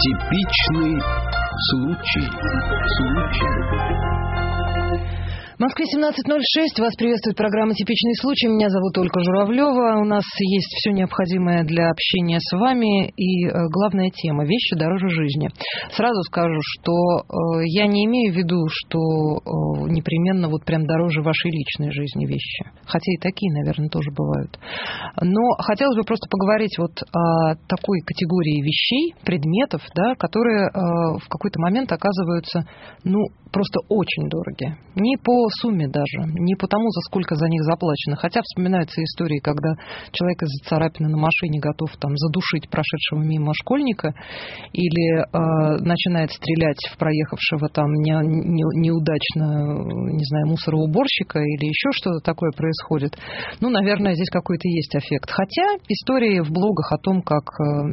Типичный случай. В Москве 17:06. Вас приветствует программа «Типичный случай». Меня зовут Ольга Журавлева. У нас есть все необходимое для общения с вами. И главная тема – вещи дороже жизни. Сразу скажу, что я не имею в виду, что непременно вот прям дороже вашей личной жизни вещи. Хотя и такие, наверное, тоже бывают. Но хотелось бы просто поговорить вот о такой категории вещей, предметов, да, которые в какой-то момент оказываются, просто очень дороги. Не по сумме даже, не потому, за сколько за них заплачено. Хотя вспоминаются истории, когда человек из-за царапины на машине готов там задушить прошедшего мимо школьника или начинает стрелять в проехавшего там неудачно, не знаю, мусороуборщика или еще что-то такое происходит. Наверное, здесь какой-то есть эффект. Хотя истории в блогах о том, как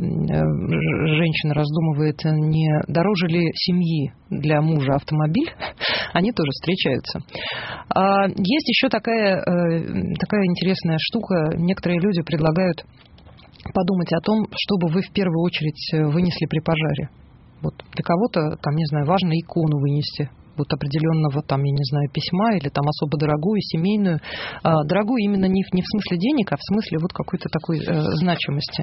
женщина раздумывает, не дороже ли семьи для мужа автомобиль, они тоже встречаются. Есть еще такая интересная штука. Некоторые люди предлагают подумать о том, что бы вы в первую очередь вынесли при пожаре. Вот для кого-то, там, не знаю, важно икону вынести. Вот определенного, там, я не знаю, письма или там особо дорогую, семейную. Дорогую именно не в смысле денег, а в смысле вот какой-то такой значимости.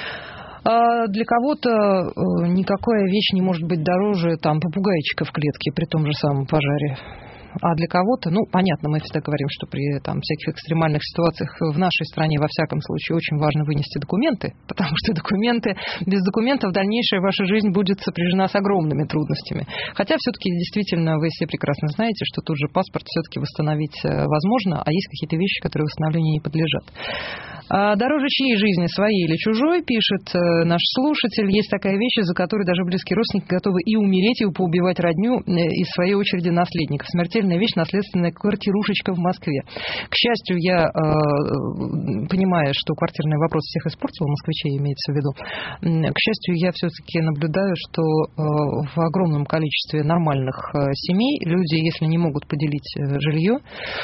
Для кого-то никакая вещь не может быть дороже там попугайчика в клетке при том же самом пожаре. А для кого-то, понятно, мы всегда говорим, что при всяких экстремальных ситуациях в нашей стране, во всяком случае, очень важно вынести документы, потому что без документов дальнейшая ваша жизнь будет сопряжена с огромными трудностями. Хотя все-таки действительно вы все прекрасно знаете, что тут же паспорт все-таки восстановить возможно, а есть какие-то вещи, которые восстановлению не подлежат. Дороже чьей жизни, своей или чужой, пишет наш слушатель, есть такая вещь, из-за которой даже близкие родственники готовы и умереть, и поубивать родню, и в своей очереди наследников. Смертельная вещь — наследственная квартирушечка в Москве. К счастью, я понимаю, что квартирный вопрос всех испортил, москвичей имеется в виду. К счастью, я все-таки наблюдаю, что в огромном количестве нормальных семей люди, если не могут поделить жилье,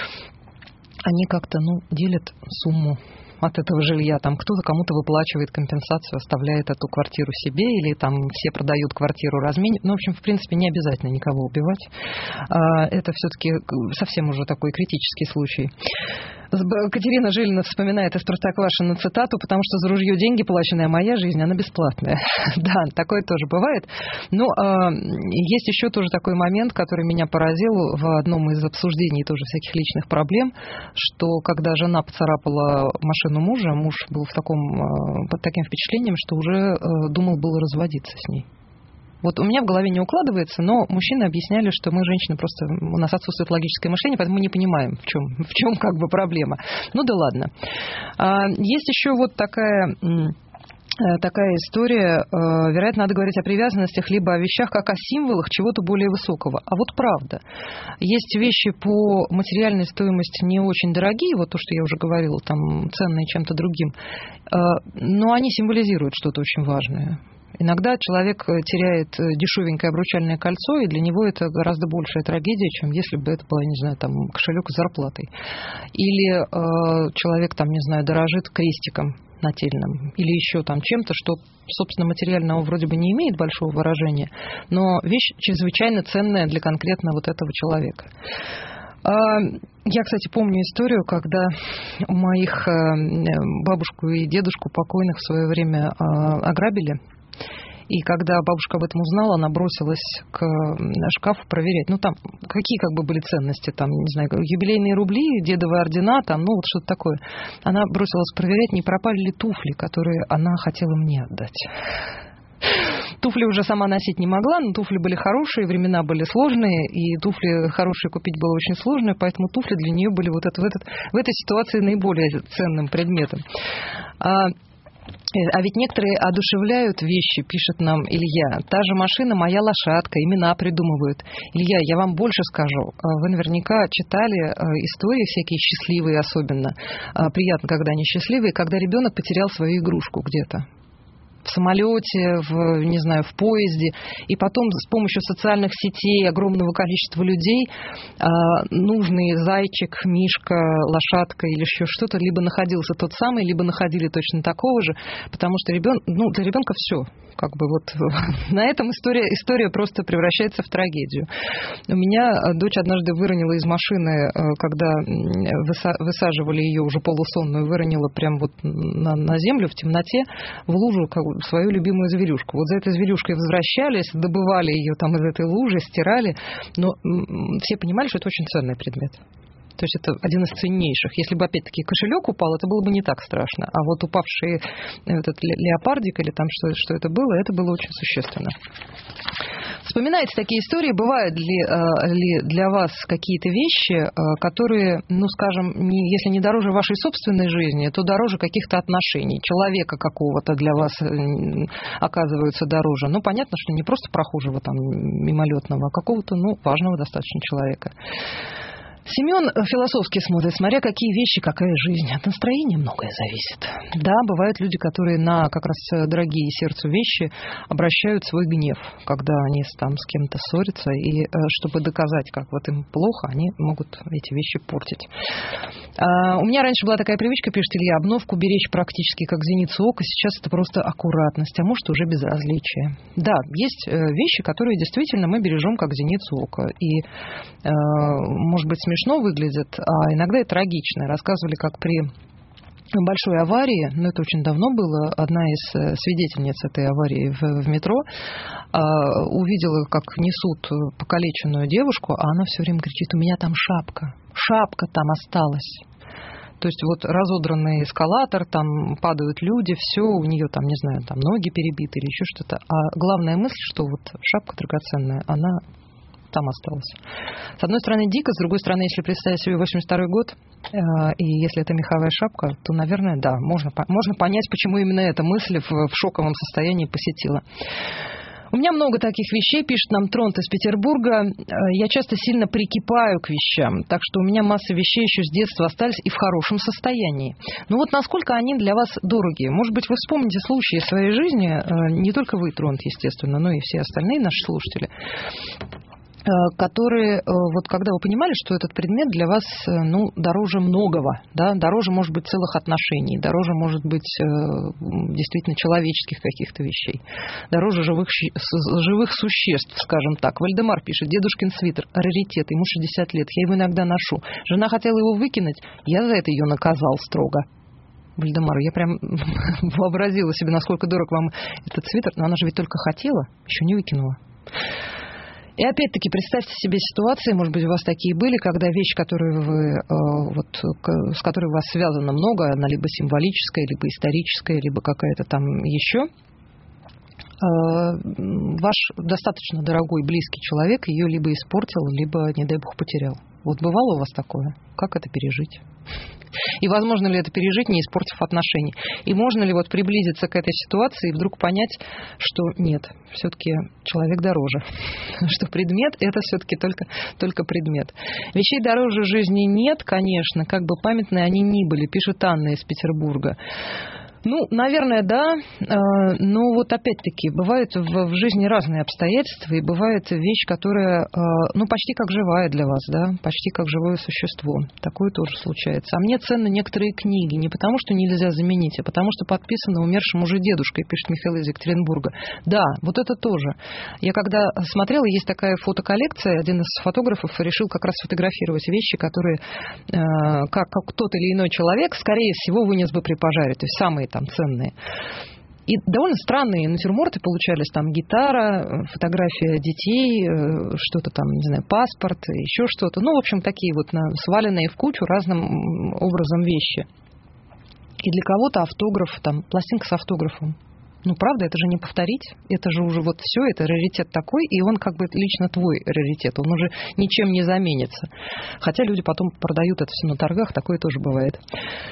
они как-то делят сумму от этого жилья. Там кто-то кому-то выплачивает компенсацию, оставляет эту квартиру себе, или там все продают квартиру, разменивают. В общем, в принципе, не обязательно никого убивать. Это все-таки совсем уже такой критический случай. Катерина Жилина вспоминает из Простоквашино цитату, потому что за ружье деньги, плаченная моя жизнь, она бесплатная. Да, такое тоже бывает. Но есть еще тоже такой момент, который меня поразил в одном из обсуждений тоже всяких личных проблем, что когда жена поцарапала машину мужа, муж был под таким впечатлением, что уже думал было разводиться с ней. Вот у меня в голове не укладывается, но мужчины объясняли, что мы, женщины, просто у нас отсутствует логическое мышление, поэтому мы не понимаем, в чем как бы проблема. Да ладно. Есть еще вот такая история, вероятно, надо говорить о привязанностях, либо о вещах, как о символах чего-то более высокого. А вот правда, есть вещи по материальной стоимости не очень дорогие, вот то, что я уже говорила, там ценные чем-то другим, но они символизируют что-то очень важное. Иногда человек теряет дешевенькое обручальное кольцо, и для него это гораздо большая трагедия, чем если бы это был, не знаю, там, кошелек с зарплатой. Или человек, там, не знаю, дорожит крестиком нательным, или еще там чем-то, что, собственно, материального вроде бы не имеет большого выражения, но вещь чрезвычайно ценная для конкретно вот этого человека. Я, кстати, помню историю, когда у моих бабушку и дедушку покойных в свое время ограбили. И когда бабушка об этом узнала, она бросилась к шкафу проверять. Там какие были ценности, там, не знаю, юбилейные рубли, дедовые ордена, там, вот что-то такое. Она бросилась проверять, не пропали ли туфли, которые она хотела мне отдать. Туфли уже сама носить не могла, но туфли были хорошие, времена были сложные, и туфли хорошие купить было очень сложно, поэтому туфли для нее были в этой ситуации наиболее ценным предметом. А ведь некоторые одушевляют вещи, пишет нам Илья. Та же машина, моя лошадка, имена придумывают. Илья, я вам больше скажу. Вы наверняка читали истории всякие счастливые особенно. Приятно, когда они счастливые, когда ребенок потерял свою игрушку где-то. в самолете, не знаю, в поезде, и потом с помощью социальных сетей, огромного количества людей, нужный зайчик, мишка, лошадка или еще что-то, либо находился тот самый, либо находили точно такого же, потому что для ребенка все. Как бы вот на этом история просто превращается в трагедию. У меня дочь однажды выронила из машины, когда высаживали ее уже полусонную, выронила прямо вот на землю в темноте, в лужу свою любимую зверюшку. Вот за этой зверюшкой возвращались, добывали ее там из этой лужи, стирали, но все понимали, что это очень ценный предмет. То есть это один из ценнейших. Если бы, опять-таки, кошелек упал, это было бы не так страшно. А вот упавший этот леопардик или там что это было очень существенно. Вспоминайте такие истории. Бывают ли для вас какие-то вещи, которые, скажем, если не дороже вашей собственной жизни, то дороже каких-то отношений, человека какого-то для вас оказываются дороже. Понятно, что не просто прохожего там мимолетного, а какого-то, важного достаточно человека. Семен философски смотрит, смотря какие вещи, какая жизнь. От настроения многое зависит. Да, бывают люди, которые на как раз дорогие сердцу вещи обращают свой гнев, когда они там с кем-то ссорятся, и чтобы доказать, как вот им плохо, они могут эти вещи портить. У меня раньше была такая привычка, пишет Илья, обновку беречь практически как зеницу ока, сейчас это просто аккуратность, а может уже безразличие. Да, есть вещи, которые действительно мы бережем как зеницу ока, и, может быть, смешно выглядит, а иногда и трагично. Рассказывали, как при большой аварии, это очень давно было, одна из свидетельниц этой аварии в метро увидела, как несут покалеченную девушку, а она все время кричит: у меня там шапка там осталась. То есть вот разодранный эскалатор, там падают люди, все, у нее там, не знаю, там ноги перебиты или еще что-то. А главная мысль, что вот шапка драгоценная, она там осталась. С одной стороны, дико, с другой стороны, если представить себе 82-й год, и если это меховая шапка, то, наверное, да, можно понять, почему именно эта мысль в шоковом состоянии посетила. У меня много таких вещей, пишет нам Тронт из Петербурга. Я часто сильно прикипаю к вещам, так что у меня масса вещей еще с детства остались и в хорошем состоянии. Вот насколько они для вас дороги? Может быть, вы вспомните случаи своей жизни, не только вы, Тронт, естественно, но и все остальные наши слушатели, которые, вот когда вы понимали, что этот предмет для вас, дороже многого, да, дороже, может быть, целых отношений, дороже, может быть, действительно человеческих каких-то вещей, дороже живых существ, скажем так. Вальдемар пишет: дедушкин свитер, раритет, ему 60 лет, я его иногда ношу. Жена хотела его выкинуть, я за это ее наказал строго. Вальдемар, я прям вообразила себе, насколько дорог вам этот свитер, но она же ведь только хотела, еще не выкинула. И опять-таки представьте себе ситуации, может быть, у вас такие были, когда вещь, которую с которой у вас связано много, она либо символическая, либо историческая, либо какая-то там еще, ваш достаточно дорогой, близкий человек ее либо испортил, либо, не дай бог, потерял. Вот бывало у вас такое? Как это пережить? И возможно ли это пережить, не испортив отношений? И можно ли приблизиться к этой ситуации и вдруг понять, что нет, все-таки человек дороже, что предмет – это все-таки только предмет. Вещей дороже жизни нет, конечно, как бы памятные они ни были, пишет Анна из Петербурга. Наверное, да, но вот опять-таки бывают в жизни разные обстоятельства, и бывает вещь, которая, почти как живая для вас, да, почти как живое существо. Такое тоже случается. А мне ценны некоторые книги, не потому что нельзя заменить, а потому что подписаны умершим уже дедушкой, пишет Михаил из Екатеринбурга. Да, вот это тоже. Я когда смотрела, есть такая фотоколлекция, один из фотографов решил как раз фотографировать вещи, которые, как тот или иной человек, скорее всего, вынес бы при пожаре, то есть самые там ценные. И довольно странные натюрморты получались. Там гитара, фотография детей, что-то там, не знаю, паспорт, еще что-то. В общем, такие сваленные в кучу разным образом вещи. И для кого-то автограф, там, пластинка с автографом. Правда, это же не повторить. Это же уже все, это раритет такой, и он как бы лично твой раритет. Он уже ничем не заменится. Хотя люди потом продают это все на торгах, такое тоже бывает.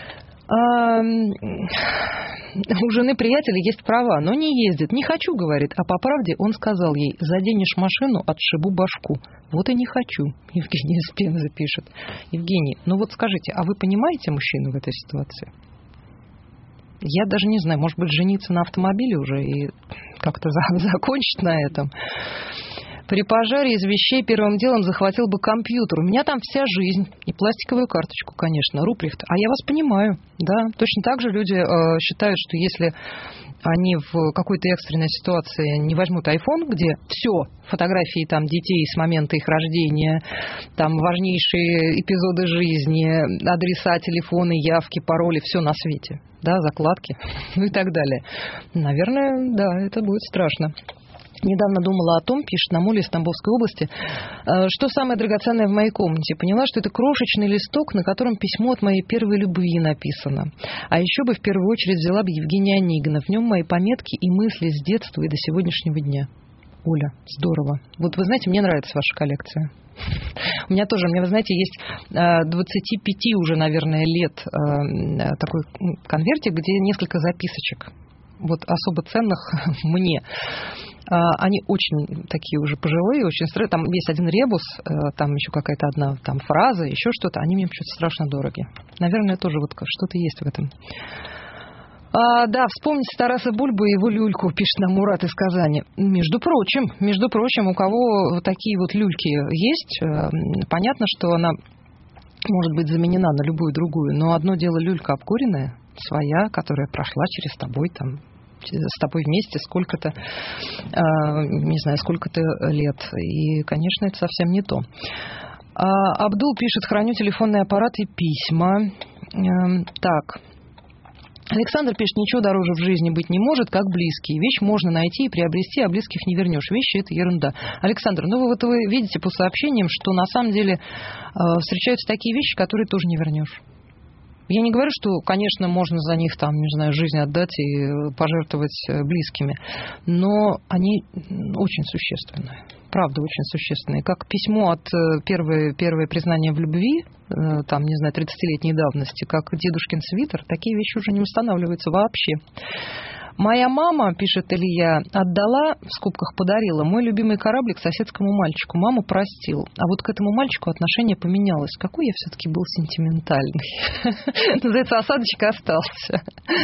У жены приятеля есть права, но не ездит. Не хочу, говорит. А по правде он сказал ей: заденешь машину, отшибу башку. Вот и не хочу. Евгений из Пензы пишет. Евгений, скажите, а вы понимаете мужчину в этой ситуации? Я даже не знаю, может быть, жениться на автомобиле уже и как-то закончить на этом. При пожаре из вещей первым делом захватил бы компьютер. У меня там вся жизнь. И пластиковую карточку, конечно, Руприхт. А я вас понимаю, да. Точно так же люди считают, что если они в какой-то экстренной ситуации не возьмут iPhone, где все, фотографии там детей с момента их рождения, там важнейшие эпизоды жизни, адреса, телефоны, явки, пароли, все на свете, да, закладки, ну и так далее. Наверное, да, это будет страшно. Недавно думала о том, пишет на Моле из Тамбовской области, что самое драгоценное в моей комнате. Поняла, что это крошечный листок, на котором письмо от моей первой любви написано. А еще бы в первую очередь взяла бы Евгения Онегина. В нем мои пометки и мысли с детства и до сегодняшнего дня. Оля, здорово. Вот вы знаете, мне нравится ваша коллекция. У меня тоже, вы знаете, есть 25 уже, наверное, лет такой конвертик, где несколько записочек. Вот особо ценных мне. Они очень такие уже пожилые, очень старые. Там есть один ребус, там еще какая-то одна там фраза, еще что-то. Они мне почему-то страшно дороги. Наверное, тоже вот что-то есть в этом. Да, вспомните Тараса Бульбу и его люльку, пишет нам Мурат из Казани. Между прочим, у кого такие вот люльки есть, понятно, что она может быть заменена на любую другую. Но одно дело люлька обкуренная, своя, которая прошла через тобой там, с тобой вместе сколько-то, не знаю, сколько-то лет. И, конечно, это совсем не то. Абдул пишет: храню телефонный аппарат и письма. Так. Александр пишет: ничего дороже в жизни быть не может, как близкие. Вещь можно найти и приобрести, а близких не вернешь. Вещи — это ерунда. Александр, вы видите по сообщениям, что на самом деле встречаются такие вещи, которые тоже не вернешь. Я не говорю, что, конечно, можно за них, там, не знаю, жизнь отдать и пожертвовать близкими, но они очень существенные. Правда, очень существенные. Как письмо от первое признание в любви, там, не знаю, 30-летней давности, как дедушкин свитер, такие вещи уже не устанавливаются вообще. Моя мама, пишет Илья, отдала, в скобках подарила, мой любимый кораблик соседскому мальчику. Маму простил. А вот к этому мальчику отношение поменялось. Какой я все-таки был сентиментальный. Называется, осадочек остался.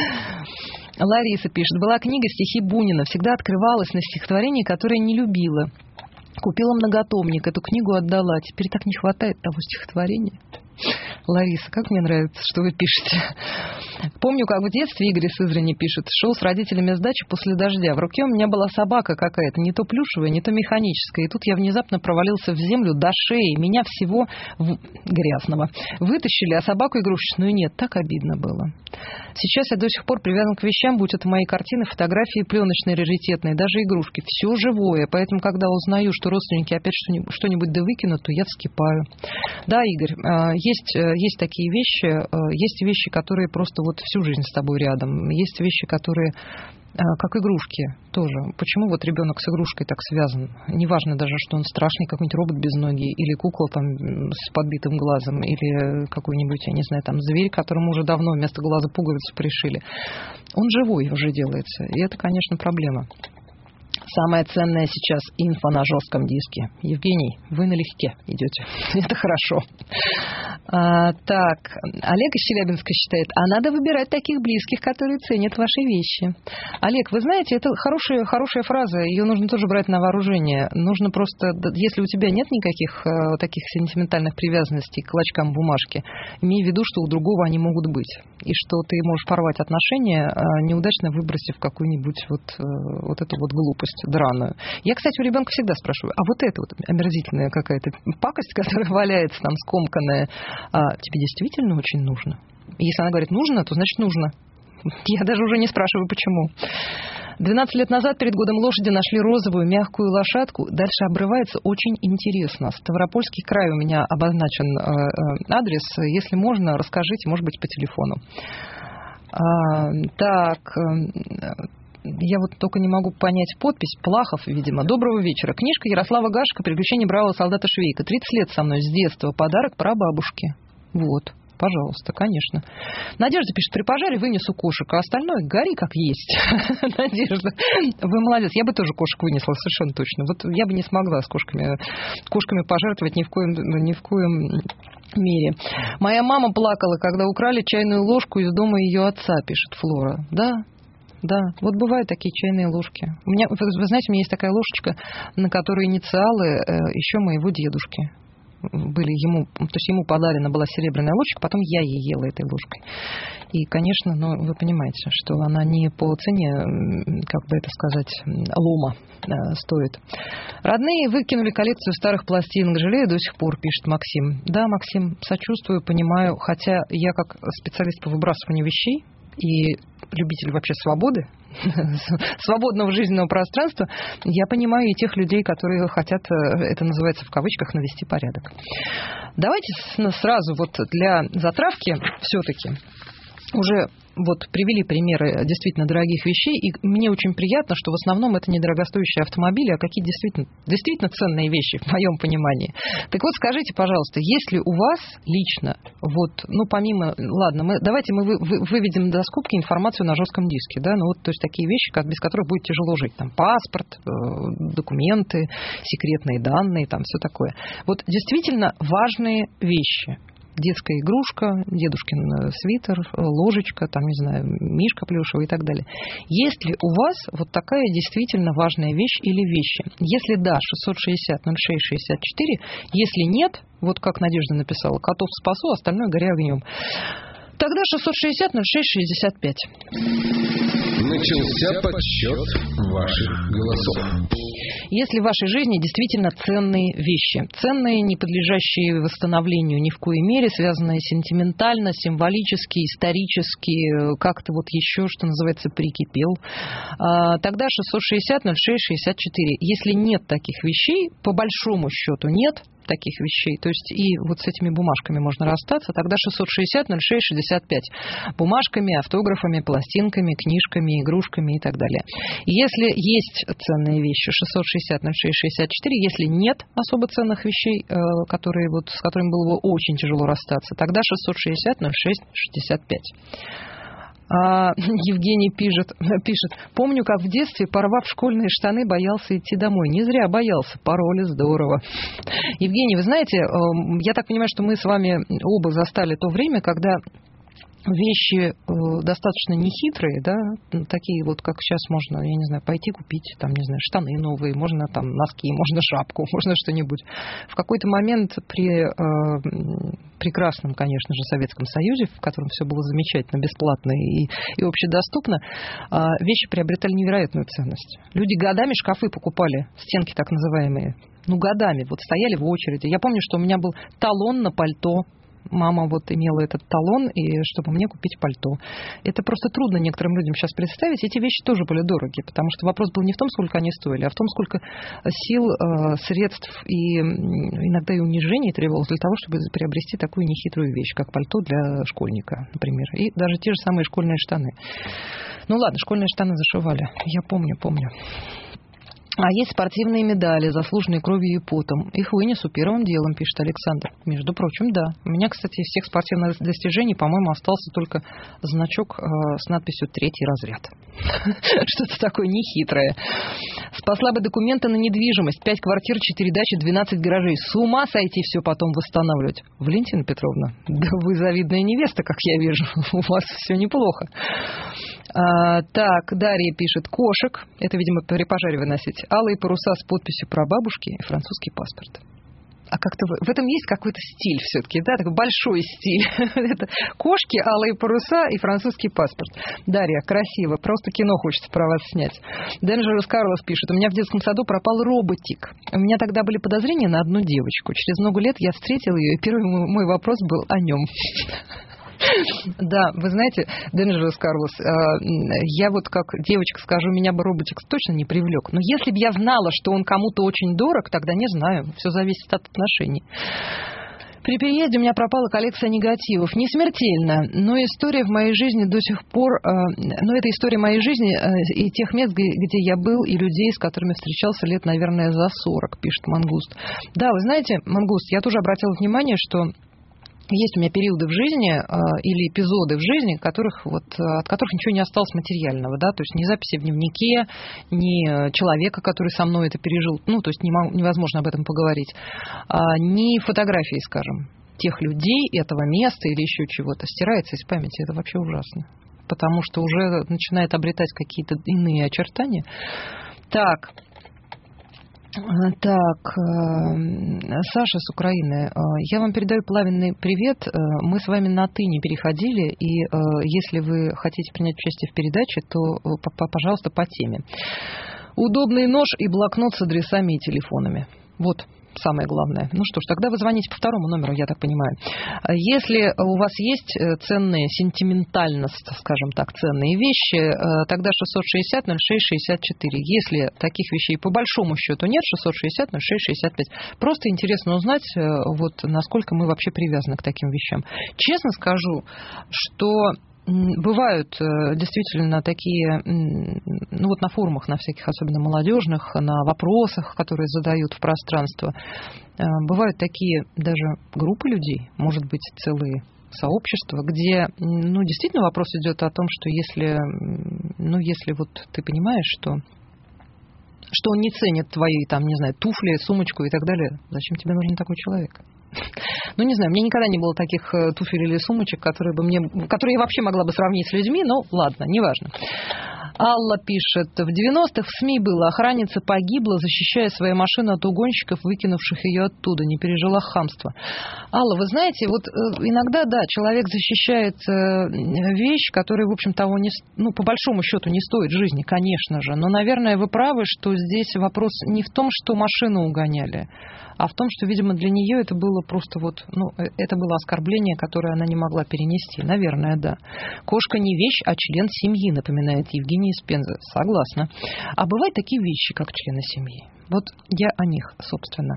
Лариса пишет: была книга «Стихи Бунина». Всегда открывалась на стихотворение, которое не любила. Купила многотомник, эту книгу отдала. Теперь так не хватает того стихотворения. Лариса, как мне нравится, что вы пишете. Помню, как в детстве, Игорь из Сызрани пишет, шел с родителями с дачи после дождя. В руке у меня была собака какая-то, не то плюшевая, не то механическая. И тут я внезапно провалился в землю до шеи. Меня всего грязного вытащили, а собаку игрушечную нет. Так обидно было. Сейчас я до сих пор привязан к вещам, будь это мои картины, фотографии, пленочные, раритетные, даже игрушки. Все живое. Поэтому, когда узнаю, что родственники опять что-нибудь да выкинут, то я вскипаю. Да, Игорь, есть такие вещи, есть вещи, которые просто вот всю жизнь с тобой рядом. Есть вещи, которые как игрушки тоже. Почему вот ребенок с игрушкой так связан? Неважно даже, что он страшный, какой-нибудь робот без ноги, или кукла там с подбитым глазом, или какой-нибудь, я не знаю, там зверь, которому уже давно вместо глаза пуговицу пришили. Он живой уже делается, и это, конечно, проблема. Самое ценное сейчас — инфо на жестком диске. Евгений, вы налегке идете. Это хорошо. Так, Олег из Челябинска считает, надо выбирать таких близких, которые ценят ваши вещи. Олег, вы знаете, это хорошая фраза, ее нужно тоже брать на вооружение. Нужно просто, если у тебя нет никаких таких сентиментальных привязанностей к клочкам бумажки, имей в виду, что у другого они могут быть. И что ты можешь порвать отношения, неудачно выбросив какую-нибудь вот эту вот глупость драную. Я, кстати, у ребенка всегда спрашиваю, а вот эта вот омерзительная какая-то пакость, которая валяется там скомканная, тебе действительно очень нужно? Если она говорит нужно, то значит нужно. Я даже уже не спрашиваю, почему. 12 лет назад перед годом лошади нашли розовую мягкую лошадку. Дальше обрывается очень интересно. Ставропольский край у меня обозначен адрес. Если можно, расскажите, может быть, по телефону. Так... Я вот только не могу понять подпись. Плахов, видимо. Доброго вечера. Книжка Ярослава Гашека «Приключения бравого солдата Швейка». 30 лет со мной с детства. Подарок прабабушке. Вот. Пожалуйста, конечно. Надежда пишет, при пожаре вынесу кошек, а остальное гори как есть. Надежда, вы молодец. Я бы тоже кошек вынесла, совершенно точно. Вот я бы не смогла с кошками пожертвовать ни в коем мере. Моя мама плакала, когда украли чайную ложку из дома ее отца, пишет Флора. Да, вот бывают такие чайные ложки. Вы знаете, у меня есть такая ложечка, на которой инициалы еще моего дедушки были ему, то есть ему подарена была серебряная ложка, потом я ей ела этой ложкой. И, конечно, вы понимаете, что она не по цене, как бы это сказать, лома стоит. Родные выкинули коллекцию старых пластинок, жалею до сих пор, пишет Максим. Да, Максим, сочувствую, понимаю, хотя я как специалист по выбрасыванию вещей и любитель вообще свободы, свободного жизненного пространства, я понимаю и тех людей, которые хотят, это называется в кавычках, навести порядок. Давайте сразу вот для затравки все-таки уже вот привели примеры действительно дорогих вещей, и мне очень приятно, что в основном это не дорогостоящие автомобили, а какие действительно ценные вещи, в моем понимании. Так вот, скажите, пожалуйста, если у вас лично, вот, помимо, ладно, давайте мы выведем до скобки информацию на жестком диске, да, то есть такие вещи, без которых будет тяжело жить, там, паспорт, документы, секретные данные, там, все такое. Вот действительно важные вещи. Детская игрушка, дедушкин свитер, ложечка, там, не знаю, мишка плюшевый и так далее. Есть ли у вас вот такая действительно важная вещь или вещи? Если да, 660-06-64, если нет, вот как Надежда написала, котов спасу, остальное горя огнем. Тогда 660-06-65. Начался подсчет ваших голосов. Если в вашей жизни действительно ценные вещи, ценные, не подлежащие восстановлению ни в коей мере, связанные сентиментально, символически, исторически, как-то вот еще, что называется, прикипел, тогда 660-06-64. Если нет таких вещей, по большому счету нет таких вещей, то есть и вот с этими бумажками можно расстаться, тогда 660-06-65. Бумажками, автографами, пластинками, книжками, игрушками и так далее. Если есть ценные вещи, 660-06-64, если нет особо ценных вещей, с которыми было бы очень тяжело расстаться, тогда 660-06-65. Евгений пишет, помню, как в детстве, порвав школьные штаны, боялся идти домой. Не зря боялся, пороли здорово. Евгений, вы знаете, я так понимаю, что мы с вами оба застали то время, когда вещи достаточно нехитрые, да, такие вот, как сейчас можно, я не знаю, пойти купить, там, не знаю, штаны новые, можно там носки, можно шапку, можно что-нибудь. В какой-то момент при прекрасном, конечно же, Советском Союзе, в котором все было замечательно, бесплатно и общедоступно, вещи приобретали невероятную ценность. Люди годами шкафы покупали, стенки так называемые, годами, вот стояли в очереди. Я помню, что у меня был талон на пальто. Мама вот имела этот талон, и чтобы мне купить пальто. Это просто трудно некоторым людям сейчас представить. Эти вещи тоже были дорогие, потому что вопрос был не в том, сколько они стоили, а в том, сколько сил, средств и иногда и унижений требовалось для того, чтобы приобрести такую нехитрую вещь, как пальто для школьника, например. И даже те же самые школьные штаны. Ладно, школьные штаны зашивали. Я помню. А есть спортивные медали, заслуженные кровью и потом. Их вынесу первым делом, пишет Александр. Между прочим, да. У меня, кстати, из всех спортивных достижений, по-моему, остался только значок с надписью «Третий разряд». Что-то такое нехитрое. Спасла бы документы на недвижимость. 5 квартир, 4 дачи, 12 гаражей. С ума сойти все потом восстанавливать. Валентина Петровна, да вы завидная невеста, как я вижу. У вас все неплохо. Так, Дарья пишет, кошек, это, видимо, при пожаре выносить, алые паруса с подписью прабабушки и французский паспорт. А как-то в этом есть какой-то стиль все-таки, да, такой большой стиль. Это кошки, алые паруса и французский паспорт. Дарья, красиво, просто кино хочется про вас снять. Dangerous Carlos пишет, у меня в детском саду пропал роботик. У меня тогда были подозрения на одну девочку. Через много лет я встретила ее, и первый мой вопрос был о нем. Да, вы знаете, Dangerous Carlos, я вот как девочка скажу, меня бы роботик точно не привлек. Но если бы я знала, что он кому-то очень дорог, тогда не знаю. Все зависит от отношений. При переезде у меня пропала коллекция негативов. Не смертельно, но история в моей жизни до сих пор... Но это история моей жизни и тех мест, где я был, и людей, с которыми встречался лет, наверное, за 40, пишет Мангуст. Да, вы знаете, Мангуст, я тоже обратила внимание, что есть у меня периоды в жизни или эпизоды в жизни, от которых ничего не осталось материального, да, то есть ни записи в дневнике, ни человека, который со мной это пережил, ну, то есть невозможно об этом поговорить, ни фотографии, скажем, тех людей, этого места или еще чего-то, стирается из памяти, это вообще ужасно, потому что уже начинает обретать какие-то иные очертания. Так, Саша с Украины, я вам передаю пламенный привет. Мы с вами на «ты» не переходили, и если вы хотите принять участие в передаче, то, пожалуйста, по теме. Удобный нож и блокнот с адресами и телефонами. Вот. Самое главное. Ну что ж, тогда вы звоните по второму номеру, я так понимаю. Если у вас есть ценные, сентиментальность, скажем так, ценные вещи, тогда 660-06-64. Если таких вещей по большому счету нет, 660-06-65. Просто интересно узнать, вот насколько мы вообще привязаны к таким вещам. Честно скажу, что бывают действительно такие, ну вот на форумах, на всяких, особенно молодежных, на вопросах, которые задают в пространство, бывают такие даже группы людей, может быть, целые сообщества, где, ну, действительно вопрос идет о том, что если вот ты понимаешь, что он не ценит твои, там, не знаю, туфли, сумочку и так далее, зачем тебе нужен такой человек? Ну, не знаю, у меня никогда не было таких туфель или сумочек, которые я вообще могла бы сравнить с людьми, но ладно, неважно. Алла пишет, в 90-х в СМИ было, охранница погибла, защищая свою машину от угонщиков, выкинувших ее оттуда, не пережила хамства. Алла, вы знаете, вот иногда, да, человек защищает вещь, которая, в общем, того по большому счету не стоит жизни, конечно же, но, наверное, вы правы, что здесь вопрос не в том, что машину угоняли, а в том, что, видимо, для нее это было просто это было оскорбление, которое она не могла перенести. Наверное, да. Кошка не вещь, а член семьи, напоминает Евгения из Пензы. Согласна. А бывают такие вещи, как члены семьи. Вот я о них, собственно.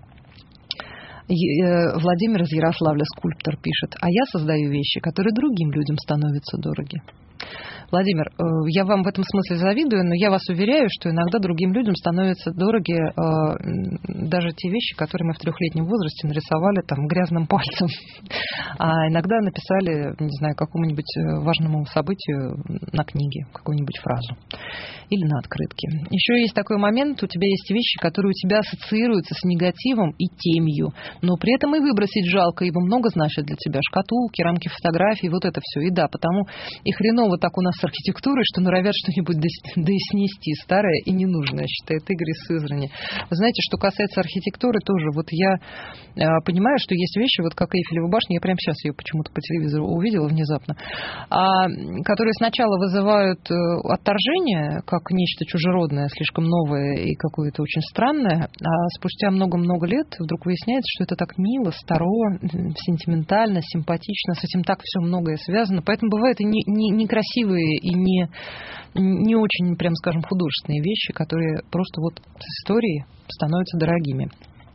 Владимир из Ярославля, скульптор, пишет, а я создаю вещи, которые другим людям становятся дороги. Владимир, я вам в этом смысле завидую, но я вас уверяю, что иногда другим людям становятся дороги даже те вещи, которые мы в 3-летнем возрасте нарисовали там грязным пальцем, а иногда написали, не знаю, какому-нибудь важному событию на книге, какую-нибудь фразу или на открытке. Еще есть такой момент, у тебя есть вещи, которые у тебя ассоциируются с негативом и темью, но при этом и выбросить жалко, ибо много значит для тебя. Шкатулки, рамки фотографий, вот это все. И да, потому и хреново так у нас с архитектурой, что норовят что-нибудь да и снести старое и ненужное, считает Игорь из Сызрани. Вы знаете, что касается архитектуры тоже, вот я понимаю, что есть вещи, вот как Эйфелева башня, я прямо сейчас ее почему-то по телевизору увидела внезапно, которые сначала вызывают отторжение, как нечто чужеродное, слишком новое и какое-то очень странное, а спустя много-много лет вдруг выясняется, что это так мило, старо, сентиментально, симпатично, с этим так все многое связано, поэтому бывают и некрасивые и не очень, прям скажем, художественные вещи, которые просто вот с историей становятся дорогими.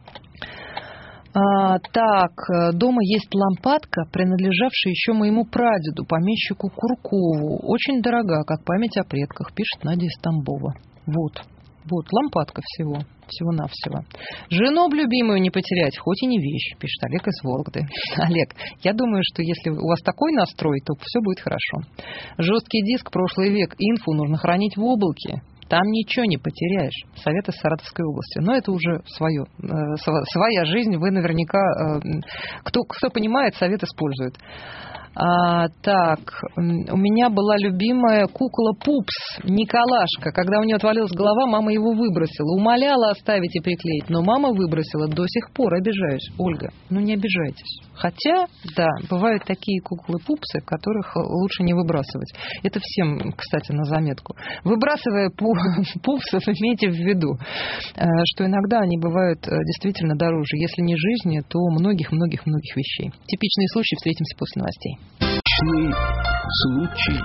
Так, дома есть лампадка, принадлежавшая еще моему прадеду, помещику Куркову. Очень дорога, как память о предках, пишет Надя из Тамбова. Вот, лампадка всего-навсего. Жену любимую не потерять, хоть и не вещь, пишет Олег из Вологды. Олег, я думаю, что если у вас такой настрой, то все будет хорошо. Жесткий диск, прошлый век, инфу нужно хранить в облаке. Там ничего не потеряешь. Совет из Саратовской области. Но это уже своя жизнь. Вы наверняка, кто понимает, совет использует. Так, у меня была любимая кукла Пупс, Николашка. Когда у нее отвалилась голова, мама его выбросила. Умоляла оставить и приклеить, но мама выбросила. До сих пор обижаюсь. Ольга, не обижайтесь. Хотя, да, бывают такие куклы-пупсы, которых лучше не выбрасывать. Это всем, кстати, на заметку. Выбрасывая пупсов, имейте в виду, что иногда они бывают действительно дороже. Если не жизни, то многих-многих-многих вещей. Типичные случаи, встретимся после новостей. Случай.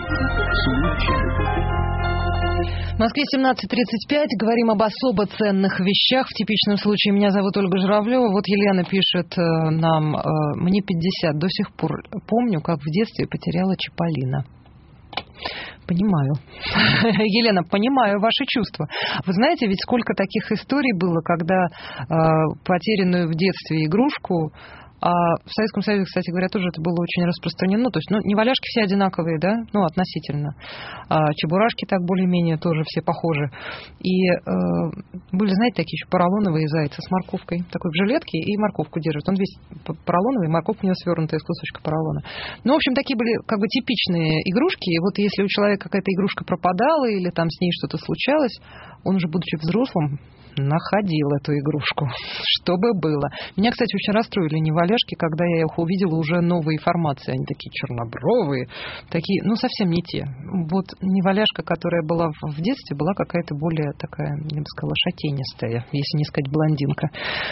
В Москве 17:35. Говорим об особо ценных вещах. В типичном случае меня зовут Ольга Журавлева. Вот Елена пишет нам, мне 50. До сих пор помню, как в детстве потеряла Чиполлино. Понимаю. Елена, понимаю ваши чувства. Вы знаете, ведь сколько таких историй было, когда потерянную в детстве игрушку А в Советском Союзе, кстати говоря, тоже это было очень распространено. То есть, неваляшки все одинаковые, да, относительно. Чебурашки так более-менее тоже все похожи. И были, знаете, такие еще поролоновые зайцы с морковкой. Такой в жилетке и морковку держит. Он весь поролоновый, морковка у него свернутая из кусочка поролона. В общем, такие были как бы типичные игрушки. И вот если у человека какая-то игрушка пропадала или там с ней что-то случалось, он уже, будучи взрослым, находил эту игрушку, чтобы было. Меня, кстати, очень расстроили неваляшки, когда я их увидела уже новые формации. Они такие чернобровые, такие, совсем не те. Вот неваляшка, которая была в детстве, была какая-то более такая, я бы сказала, шатенистая, если не сказать блондинка.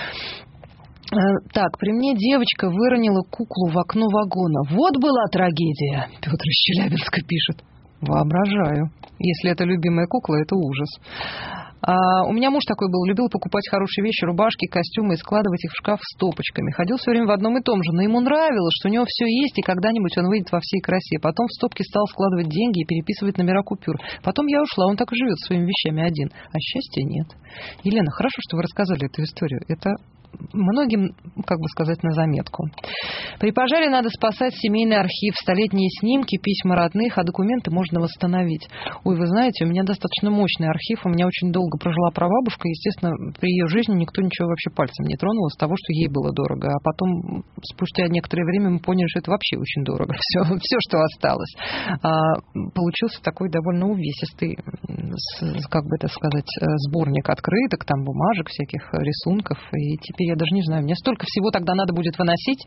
Так, при мне девочка выронила куклу в окно вагона. Вот была трагедия, Петр из Челябинска пишет. Воображаю. Если это любимая кукла, это ужас. У меня муж такой был, любил покупать хорошие вещи, рубашки, костюмы и складывать их в шкаф стопочками. Ходил все время в одном и том же, но ему нравилось, что у него все есть, и когда-нибудь он выйдет во всей красе. Потом в стопки стал складывать деньги и переписывать номера купюр. Потом я ушла, он так и живет своими вещами один. А счастья нет. Елена, хорошо, что вы рассказали эту историю. Это многим, как бы сказать, на заметку. При пожаре надо спасать семейный архив, столетние снимки, письма родных, а документы можно восстановить. Ой, вы знаете, у меня достаточно мощный архив, у меня очень долго прожила прабабушка, естественно, при ее жизни никто ничего вообще пальцем не тронул из того, что ей было дорого. А потом, спустя некоторое время, мы поняли, что это вообще очень дорого, все, что осталось. Получился такой довольно увесистый, как бы это сказать, сборник открыток, там бумажек, всяких рисунков, и теперь я даже не знаю, мне столько всего тогда надо будет выносить.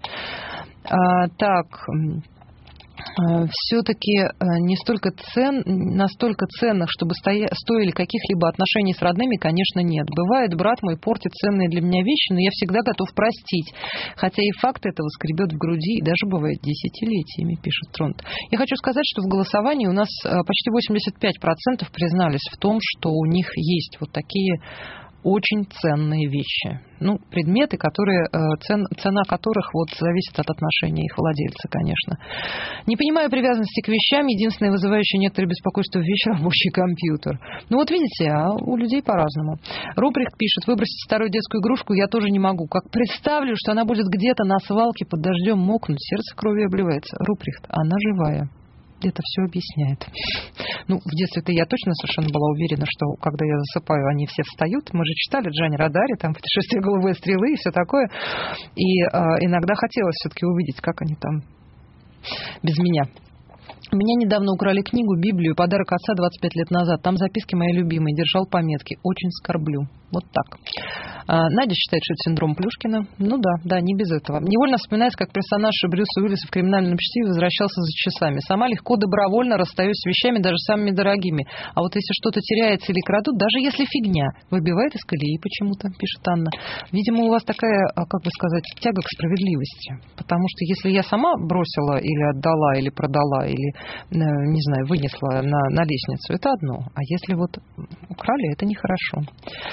Все-таки не настолько ценных, чтобы стоили каких-либо отношений с родными, конечно, нет. Бывает, брат мой портит ценные для меня вещи, но я всегда готов простить. Хотя и факт этого скребет в груди, и даже бывает десятилетиями, пишет Тронт. Я хочу сказать, что в голосовании у нас почти 85% признались в том, что у них есть вот такие очень ценные вещи. Предметы, цена которых зависит от отношения их владельца, конечно. Не понимаю привязанности к вещам. Единственное вызывающее некоторое беспокойство вещь — рабочий компьютер. Видите, а у людей по-разному. Руприхт пишет: выбросить старую детскую игрушку я тоже не могу. Как представлю, что она будет где-то на свалке под дождем мокнуть, сердце кровью обливается. Руприхт, она живая. Это все объясняет. В детстве-то я точно совершенно была уверена, что когда я засыпаю, они все встают. Мы же читали Джани Родари, там «Путешествие голубой стрелы» и все такое. И иногда хотелось все-таки увидеть, как они там без меня. У меня недавно украли книгу, Библию, подарок отца 25 лет назад. Там записки моей любимой, держал пометки. Очень скорблю. Вот так. Надя считает, что это синдром Плюшкина. Да, не без этого. Невольно вспоминается, как персонаж Брюса Уиллиса в «Криминальном чтиве» возвращался за часами. Сама легко, добровольно расстаюсь с вещами, даже самыми дорогими. А вот если что-то теряется или крадут, даже если фигня, выбивает из колеи почему-то, пишет Анна. Видимо, у вас такая, как бы сказать, тяга к справедливости. Потому что если я сама бросила или отдала, или продала, или, не знаю, вынесла на лестницу, это одно. А если украли, это нехорошо.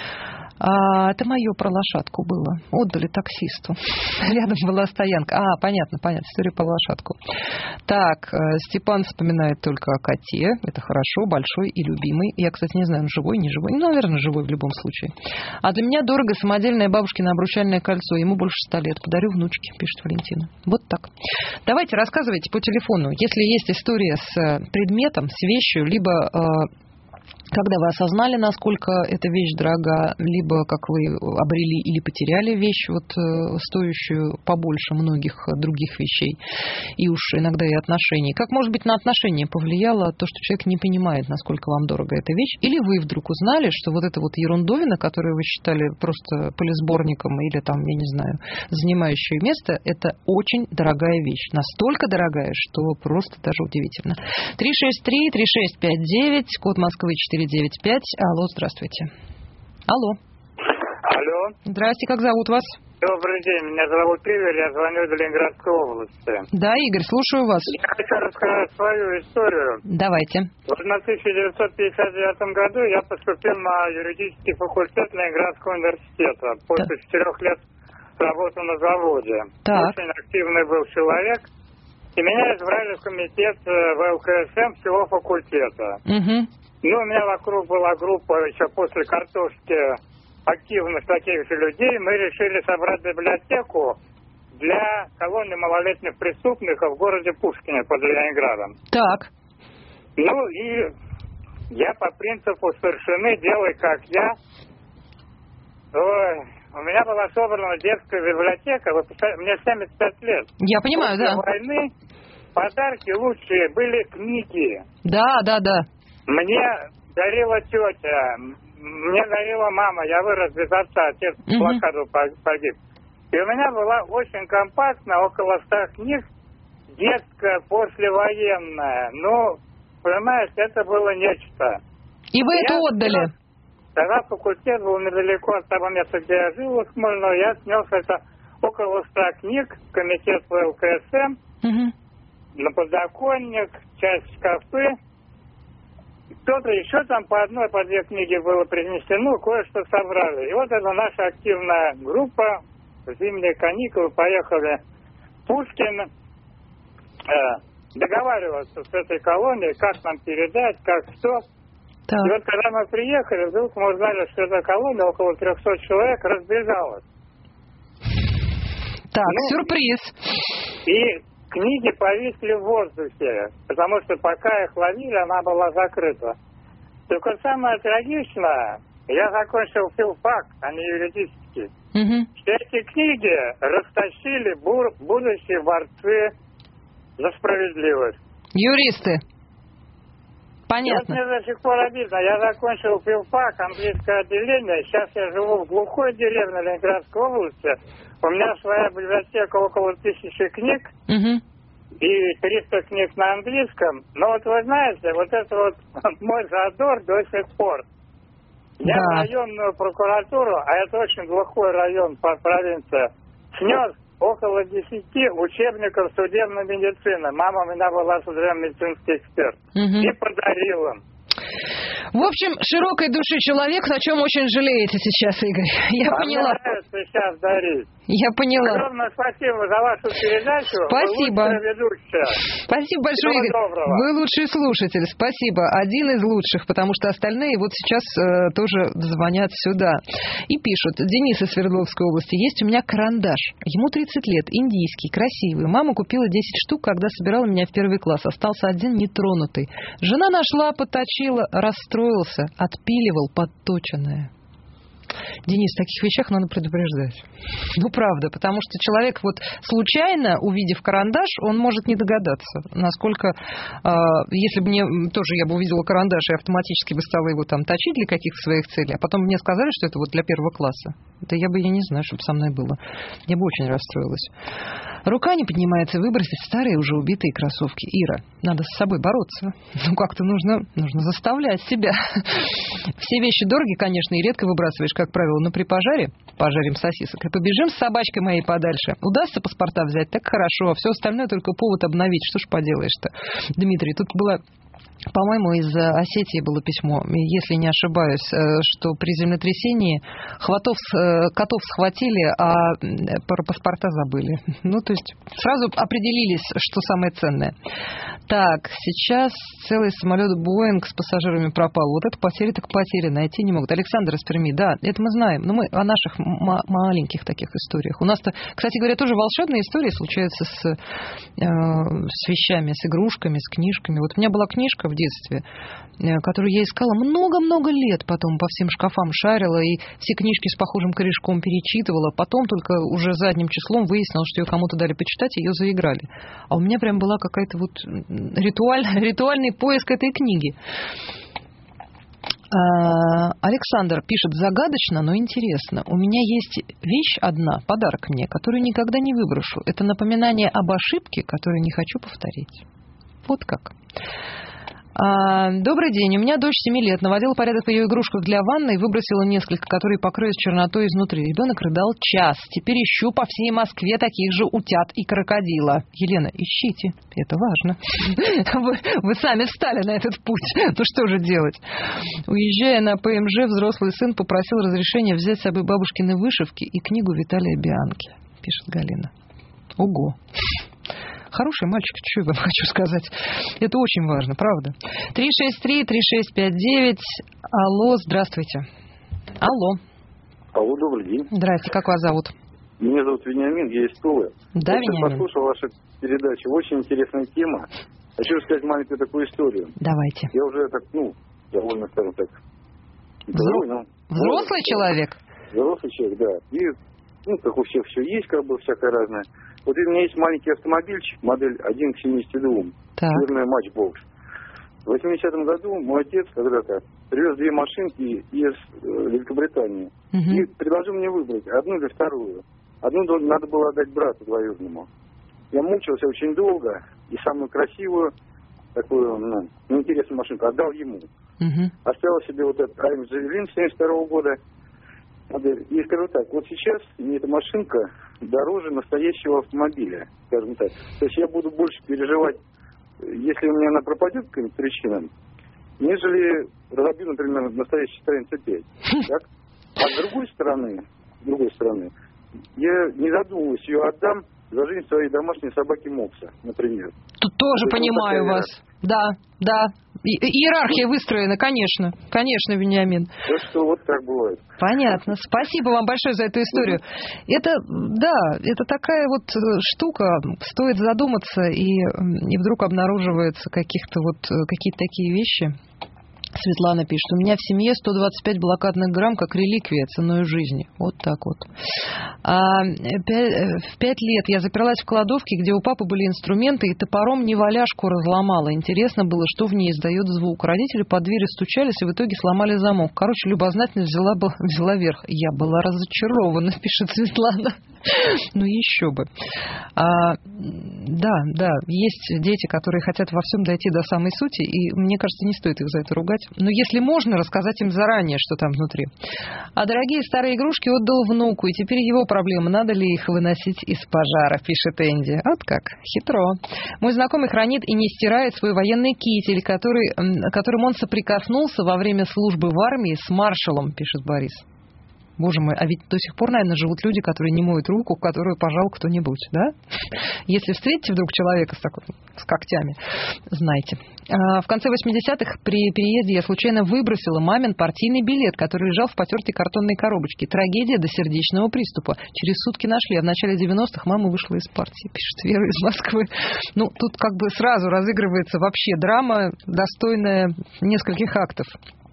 Это мое про лошадку было. Отдали таксисту. Рядом была стоянка. Понятно. История про лошадку. Так, Степан вспоминает только о коте. Это хорошо, большой и любимый. Я, кстати, не знаю, он живой, не живой. Наверное, живой в любом случае. А для меня дорого самодельное бабушкино обручальное кольцо. Ему больше 100 лет. Подарю внучке, пишет Валентина. Вот так. Давайте рассказывайте по телефону. Если есть история с предметом, с вещью, либо когда вы осознали, насколько эта вещь дорога, либо как вы обрели или потеряли вещь, стоящую побольше многих других вещей, и уж иногда и отношений. Как, может быть, на отношения повлияло то, что человек не понимает, насколько вам дорога эта вещь, или вы вдруг узнали, что эта ерундовина, которую вы считали просто полисборником или там, я не знаю, занимающую место, это очень дорогая вещь. Настолько дорогая, что просто даже удивительно. 363-3659, код Москвы 495. Алло, здравствуйте. Алло. Здрасте, как зовут вас? Добрый день, меня зовут Игорь, я звоню из Ленинградской области. Да, Игорь, слушаю вас. Я хочу рассказать свою историю. Давайте. На 1959 году я поступил на юридический факультет Ленинградского университета. После 4 лет работы на заводе. Так. Очень активный был человек. И меня избрали в комитет ВЛКСМ всего факультета. Угу. У меня вокруг была группа еще после картошки активных таких же людей. Мы решили собрать библиотеку для колонии малолетних преступников в городе Пушкине под Ленинградом. Так. Ну и я по принципу старшины делай как я. Ой, у меня была собрана детская библиотека, мне 75 лет. Я понимаю, После да. войны подарки лучшие были книги. Да. Мне дарила тетя, мне дарила мама, я вырос без отца, отец в блокаду погиб. И у меня была очень компактная, около 100 книг, детская, послевоенная. Ну, понимаешь, это было нечто. И вы это отдали? Тогда факультет был недалеко от того места, где я жил, в Смольно. Я снес это около 100 книг, комитет по ЛКСМ, на подоконник, часть шкафы. Кто-то еще там по одной, по две книги было принесено, кое-что собрали. И вот это наша активная группа, зимние каникулы, поехали в Пушкин, договариваться с этой колонией, как нам передать, как что. Так. И вот когда мы приехали, вдруг мы узнали, что эта колония, около 300 человек, разбежалась. Так, сюрприз. И книги повисли в воздухе, потому что пока их ловили, она была закрыта. Только самое трагичное, я закончил филфак, а не юридический. Все эти книги растащили будущие борцы за справедливость. Юристы. Понятно. И вот мне до сих пор обидно. Я закончил филфак, английское отделение. Сейчас я живу в глухой деревне Ленинградской области. У меня своя библиотека, около 1000 книг. И 300 книг на английском. Но вот вы знаете, вот это вот мой задор до сих пор. Я в районную прокуратуру, а это очень глухой район по провинции, снес около 10 учебников судебной медицины. Мама у меня была судебно-медицинский эксперт. И подарил им. В общем, широкой души человек, о чем очень жалеете сейчас, Игорь. Я поняла. Мне нравится сейчас дарить. Я поняла. Огромное спасибо за вашу передачу. Спасибо. Вы лучшая ведущая. Спасибо большое, Всего Игорь. доброго. Вы лучший слушатель. Спасибо. Один из лучших, потому что остальные вот сейчас тоже звонят сюда и пишут. Денис из Свердловской области. Есть у меня карандаш. Ему 30 лет. Индийский, красивый. Мама купила 10 штук, когда собирала меня в 1 класс. Остался один нетронутый. Жена нашла, поточила, расстроился, отпиливал подточенное. Денис, в таких вещах надо предупреждать. Ну, правда, потому что человек вот случайно, увидев карандаш, он может не догадаться, насколько... если бы мне тоже я бы увидела карандаш и автоматически бы стала его там точить для каких-то своих целей, а потом мне сказали, что это вот для 1 класса, да я не знаю, что бы со мной было. Я бы очень расстроилась. Рука не поднимается выбросить старые уже убитые кроссовки. Ира, надо с собой бороться. Ну, как-то нужно заставлять себя. Все вещи дороги, конечно, и редко выбрасываешь, как правило, но при пожаре пожарим сосисок и побежим с собачкой моей подальше. Удастся паспорта взять, так хорошо, а все остальное только повод обновить. Что ж поделаешь-то? Дмитрий, тут было... По-моему, из Осетии было письмо, если не ошибаюсь, что при землетрясении котов схватили, а про паспорта забыли. Ну, то есть сразу определились, что самое ценное. Так, сейчас целый самолет Боинг с пассажирами пропал. Вот это потери, так потери, найти не могут. Александр из Перми, да, это мы знаем, но мы о наших маленьких таких историях. У нас-то, кстати говоря, тоже волшебные истории случаются с вещами, с игрушками, с книжками. Вот у меня была книжка в детстве, которую я искала много-много лет, потом по всем шкафам шарила и все книжки с похожим корешком перечитывала, потом только уже задним числом выяснилось, что ее кому-то дали почитать, и ее заиграли. А у меня прям была какая-то вот ритуальный поиск этой книги. Александр пишет загадочно, но интересно. У меня есть вещь одна, подарок мне, которую никогда не выброшу. Это напоминание об ошибке, которую не хочу повторить. Вот как. Добрый день. У меня дочь 7 лет. Наводила порядок в ее игрушках для ванны и выбросила несколько, которые покрылись чернотой изнутри. Ребенок рыдал час. Теперь ищу по всей Москве таких же утят и крокодила. Елена, ищите. Это важно. Вы сами встали на этот путь. Ну что же делать? Уезжая на ПМЖ, взрослый сын попросил разрешения взять с собой бабушкины вышивки и книгу Виталия Бианки, пишет Галина. Ого. Хороший мальчик, что я вам хочу сказать. Это очень важно, правда. 363-3659. Алло, здравствуйте. Алло. Алло, добрый день. Здрасте, как вас зовут? Меня зовут Вениамин, я из Тулы. Да, я Вениамин. послушал вашу передачу. Очень интересная тема. Хочу рассказать маленькую такую историю. Давайте. Я уже так, довольно, скажем так, Взрослый человек? Взрослый человек, да. И, как у всех все есть, всякое разное. Вот у меня есть маленький автомобильчик, модель 1 к 72. Фирменная Matchbox. В 80-м году мой отец когда-то привез 2 машинки из Великобритании. И предложил мне выбрать одну или вторую. Одну надо было отдать брату двоюродному. Я мучился очень долго и самую красивую, такую, интересную машинку отдал ему. Оставил себе вот этот АМ Джавелин 72 года. И скажу так, вот сейчас мне эта машинка дороже настоящего автомобиля, скажем так. То есть я буду больше переживать, если у меня она пропадет по каким-то причинам, нежели разобью, например, настоящий Citroёn C5. Так? А с другой стороны, я не задумываюсь, ее отдам за жизнь своей домашней собаки Мопса, например. Тут тоже понимаю вас. Да. Иерархия выстроена, конечно. Конечно, Вениамин. Так что вот так бывает. Понятно. Спасибо вам большое за эту историю. Это такая вот штука. Стоит задуматься, и вдруг обнаруживаются какие-то такие вещи. Светлана пишет, у меня в семье 125 блокадных грамм как реликвия ценой жизни. Вот так вот. В 5 лет я заперлась в кладовке, где у папы были инструменты, и топором неваляшку разломала. Интересно было, что в ней издает звук. Родители под дверью стучались и в итоге сломали замок. Короче, любознательность взяла верх. Я была разочарована, пишет Светлана. Ну еще бы. Да, есть дети, которые хотят во всем дойти до самой сути, и мне кажется, не стоит их за это ругать. Но если можно, рассказать им заранее, что там внутри. А дорогие старые игрушки отдал внуку, и теперь его проблема, надо ли их выносить из пожара, пишет Энди. Вот как, хитро. Мой знакомый хранит и не стирает свой военный китель, которым он соприкоснулся во время службы в армии с маршалом, пишет Борис. Боже мой, а ведь до сих пор, наверное, живут люди, которые не моют руку, в которую пожал кто-нибудь, да? Если встретите вдруг человека с когтями, знайте. В конце 80-х при переезде я случайно выбросила мамин партийный билет, который лежал в потертой картонной коробочке. Трагедия до сердечного приступа. Через сутки нашли, а в начале 90-х мама вышла из партии, пишет Вера из Москвы. Тут сразу разыгрывается вообще драма, достойная нескольких актов.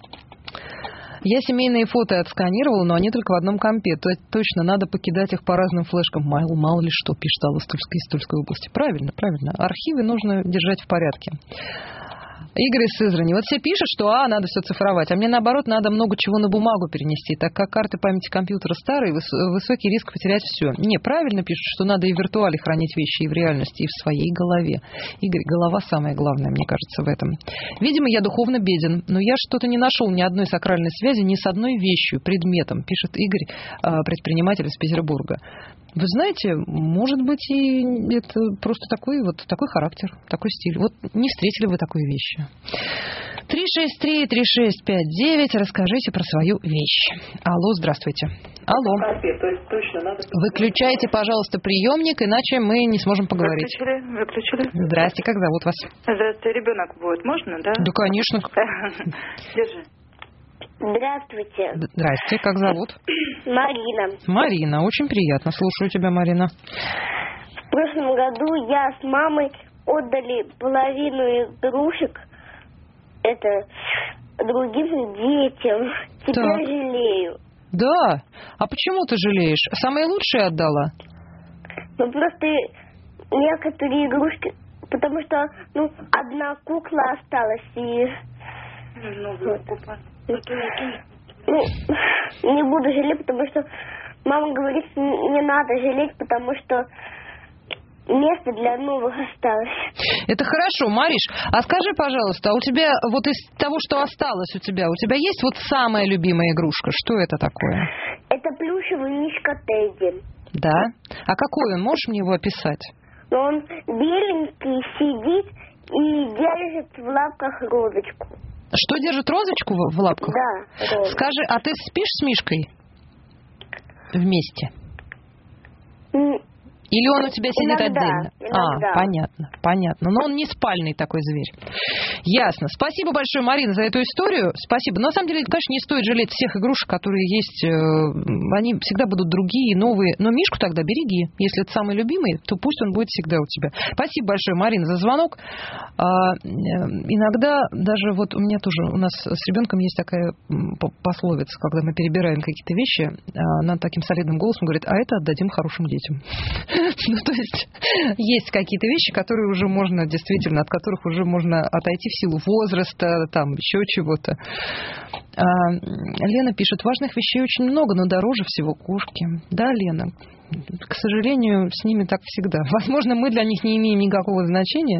Я семейные фото отсканировала, но они только в одном компе. Точно, надо покидать их по разным флешкам. Мало ли что, пишет Алла из Тульской области. Правильно. Архивы нужно держать в порядке. Игорь из Сызрани. Вот все пишут, что надо все цифровать, а мне наоборот надо много чего на бумагу перенести, так как карты памяти компьютера старые, высокий риск потерять все. Не, правильно пишут, что надо и в виртуале хранить вещи, и в реальности, и в своей голове. Игорь, голова самое главное, мне кажется, в этом. Видимо, я духовно беден, но я что-то не нашел ни одной сакральной связи ни с одной вещью, предметом, пишет Игорь, предприниматель из Петербурга. Вы знаете, может быть, и это просто такой характер, такой стиль. Вот не встретили вы такой вещи. 363-3659, расскажите про свою вещь. Алло, здравствуйте. Алло. Выключайте, пожалуйста, приемник, иначе мы не сможем поговорить. Выключили. Здрасте, как зовут вас? Здравствуйте, ребенок будет, можно, да? Да, конечно. Держи. Здравствуйте. Здрасте, как зовут? Марина, очень приятно. Слушаю тебя, Марина. В прошлом году я с мамой отдали половину игрушек другим детям. Теперь жалею. Да? А почему ты жалеешь? Самые лучшие отдала? Просто некоторые игрушки, потому что, одна кукла осталась и... Не буду жалеть, потому что мама говорит, не надо жалеть, потому что место для новых осталось. Это хорошо, Мариш. А скажи, пожалуйста, у тебя вот из того, что осталось у тебя есть вот самая любимая игрушка? Что это такое? Это плюшевый мишка Тедди. Да? А какой он? Можешь мне его описать? Он беленький, сидит и держит в лапках розочку. Что держит розочку в лапках? Да. Розочку. Скажи, а ты спишь с Мишкой вместе? Или он у тебя сидит отдельно? Иногда. Понятно. Но он не спальный такой зверь. Ясно. Спасибо большое, Марина, за эту историю. Спасибо. Но на самом деле, конечно, не стоит жалеть всех игрушек, которые есть. Они всегда будут другие, новые. Но Мишку тогда береги. Если это самый любимый, то пусть он будет всегда у тебя. Спасибо большое, Марина, за звонок. Иногда даже вот у нас с ребенком есть такая пословица, когда мы перебираем какие-то вещи, она таким солидным голосом говорит, а это отдадим хорошим детям. Ну, то есть какие-то вещи, которые уже можно, действительно, от которых уже можно отойти в силу возраста, там, еще чего-то. Лена пишет, важных вещей очень много, но дороже всего кошки. Да, Лена? К сожалению, с ними так всегда. Возможно, мы для них не имеем никакого значения.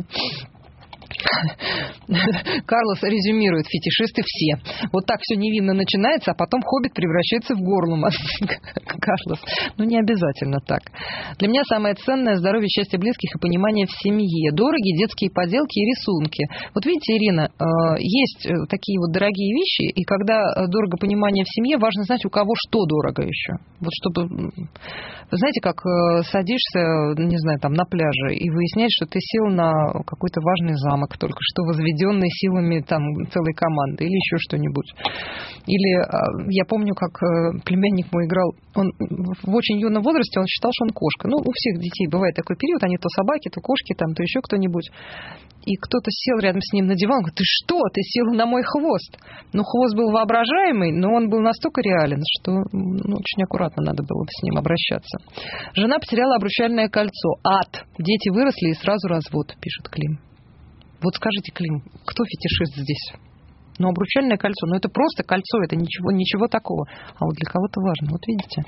Карлос резюмирует, фетишисты все. Вот так все невинно начинается, а потом хоббит превращается в горлум. Карлос, не обязательно так. Для меня самое ценное — здоровье, счастье близких и понимание в семье. Дорогие детские поделки и рисунки. Вот видите, Ирина, есть такие вот дорогие вещи, и когда дорого понимание в семье, важно знать, у кого что дорого еще. Вот чтобы... Вы знаете, как садишься, не знаю, там на пляже, и выясняешь, что ты сел на какой-то важный замок, только что возведенный силами там целой команды, или еще что-нибудь. Или я помню, как племянник мой играл, он в очень юном возрасте, он считал, что он кошка. У всех детей бывает такой период, они то собаки, то кошки, там, то еще кто-нибудь. И кто-то сел рядом с ним на диван, говорит, ты что, ты села на мой хвост. Хвост был воображаемый, но он был настолько реален, что очень аккуратно надо было с ним обращаться. Жена потеряла обручальное кольцо. Ад. Дети выросли и сразу развод, пишет Клим. Вот скажите, Клим, кто фетишист здесь? Обручальное кольцо, это просто кольцо, это ничего такого. А вот для кого-то важно, вот видите.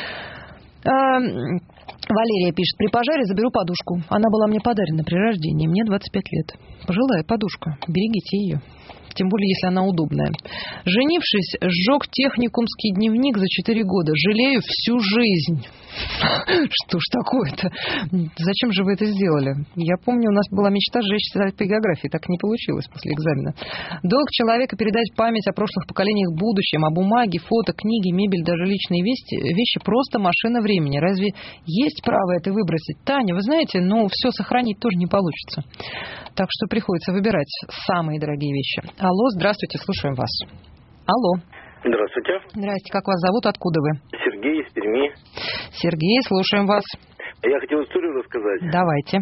Валерия пишет, при пожаре заберу подушку. Она была мне подарена при рождении, мне 25 лет. Пожилая подушка, берегите ее. Тем более, если она удобная. Женившись, сжег техникумский дневник за 4 года. Жалею всю жизнь. Что ж такое-то? Зачем же вы это сделали? Я помню, у нас была мечта сжечь по географии. Так не получилось после экзамена. Долг человека передать память о прошлых поколениях будущем, о бумаге, фото, книги, мебель, даже личные вещи просто машина времени. Разве есть право это выбросить? Таня, вы знаете, все сохранить тоже не получится. Так что приходится выбирать самые дорогие вещи. Алло, здравствуйте, слушаем вас. Алло. Здравствуйте. Здрасте, как вас зовут, откуда вы? Сергей из Перми. Сергей, слушаем вас. Я хотел историю рассказать. Давайте.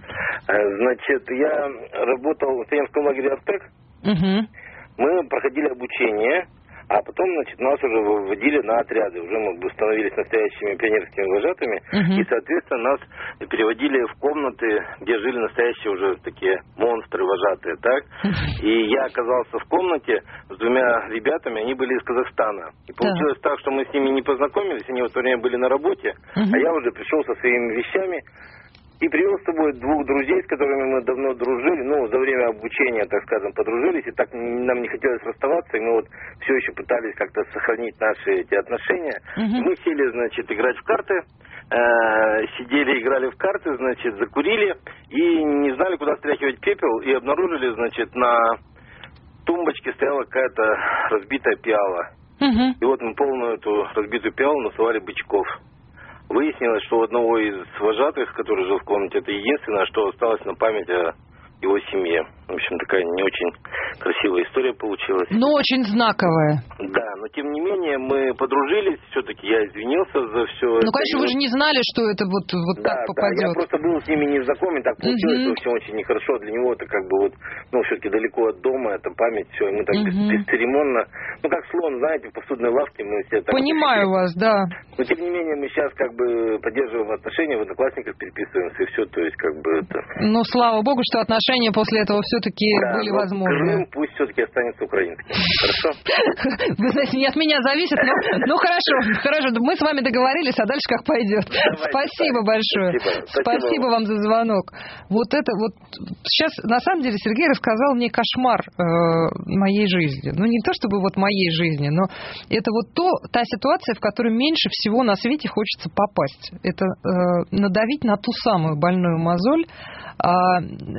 Значит, я работал в студенческом лагере «Артек». Угу. Мы проходили обучение, а потом, нас уже вводили на отряды. Уже мы становились настоящими пионерскими вожатыми. Угу. И, соответственно, нас переводили в комнаты, где жили настоящие уже такие монстры вожатые, так? И я оказался в комнате с 2 ребятами, они были из Казахстана. И получилось так, что мы с ними не познакомились, они в это время были на работе, а я уже пришел со своими вещами и привел с собой 2 друзей, с которыми мы давно дружили, за время обучения, так скажем, подружились, и так нам не хотелось расставаться, и мы все еще пытались как-то сохранить наши эти отношения. Мы сели, играть в карты, сидели, играли в карты, закурили, и не знали, куда стряхивать пепел, и обнаружили, на тумбочке стояла какая-то разбитая пиала. И вот мы полную эту разбитую пиалу насылали бычков. Выяснилось, что у одного из вожатых, который жил в комнате, это единственное, что осталось на память о его семье. В общем, такая не очень красивая история получилась. Но очень знаковая. Да, но тем не менее мы подружились, все-таки я извинился за все. Конечно, вы же не знали, что это вот так попадет. Да, я просто был с ними не знаком, так получилось, что все очень нехорошо. Для него это все-таки далеко от дома, это память, все, мы так бесцеремонно, как слон, знаете, в посудной лавке мы все так... Понимаю вас, да. Но тем не менее мы сейчас поддерживаем отношения, в Одноклассниках переписываемся, и все, то есть это... слава богу, что отношения после этого все-таки были возможны. Крым пусть все-таки останется украинским. Хорошо? Вы знаете, не от меня зависит, но хорошо. Мы с вами договорились, а дальше как пойдет. Спасибо большое. Спасибо вам за звонок. Сейчас, на самом деле, Сергей рассказал мне кошмар моей жизни. Не то чтобы моей жизни, но это та ситуация, в которую меньше всего на свете хочется попасть. Это надавить на ту самую больную мозоль,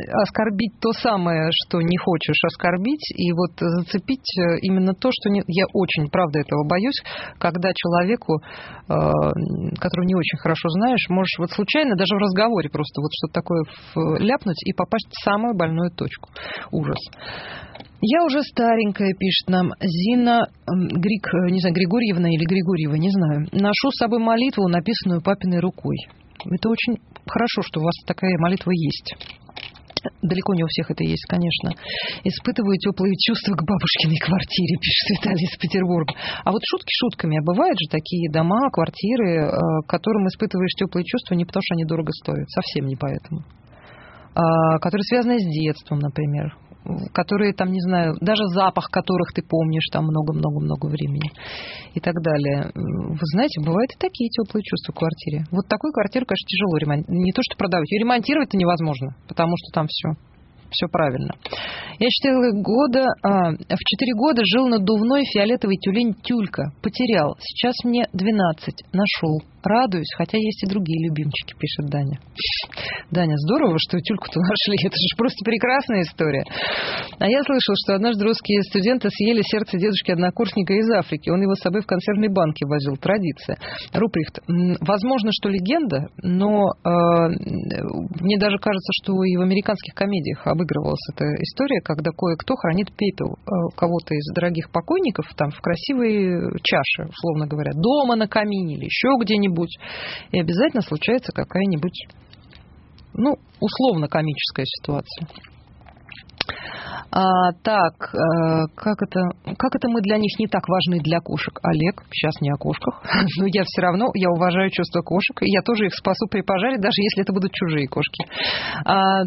оскорбить то самое, что не хочешь оскорбить, и вот зацепить именно то, что я очень, правда, этого боюсь, когда человеку, которого не очень хорошо знаешь, можешь вот случайно, даже в разговоре просто вот что-то такое ляпнуть и попасть в самую больную точку. Ужас. Я уже старенькая, пишет нам Зина не знаю, Григорьевна или Григорьева, не знаю. Ношу с собой молитву, написанную папиной рукой. Это очень хорошо, что у вас такая молитва есть. Далеко не у всех это есть, конечно. Испытываю теплые чувства к бабушкиной квартире, пишет Виталий из Петербурга. А вот шутки шутками, а бывают же такие дома, квартиры, к которым испытываешь теплые чувства не потому, что они дорого стоят, совсем не поэтому. Которые связаны с детством, например. Которые там, не знаю, даже запах которых ты помнишь там много-много-много времени и так далее. Вы знаете, бывают и такие теплые чувства в квартире. Вот такую квартиру, конечно, тяжело ремонтировать. Не то, что продавать, ее ремонтировать-то невозможно, потому что там все правильно. Я 4 года жил надувной фиолетовый тюлень Тюлька. Потерял. Сейчас мне 12. Нашел. Радуюсь, хотя есть и другие любимчики, пишет Даня. Даня, здорово, что тюльку-то нашли. Это же просто прекрасная история. А я слышал, что однажды русские студенты съели сердце дедушки-однокурсника из Африки. Он его с собой в консервной банке возил. Традиция. Руприхт, возможно, что легенда, но мне даже кажется, что и в американских комедиях обыгрывалась эта история, когда кое-кто хранит пепел кого-то из дорогих покойников там в красивой чаше, условно говоря, дома на камине или еще где-нибудь. И обязательно случается какая-нибудь, условно-комическая ситуация. Как это мы для них не так важны для кошек? Олег, сейчас не о кошках, но я все равно, я уважаю чувства кошек, и я тоже их спасу при пожаре, даже если это будут чужие кошки. В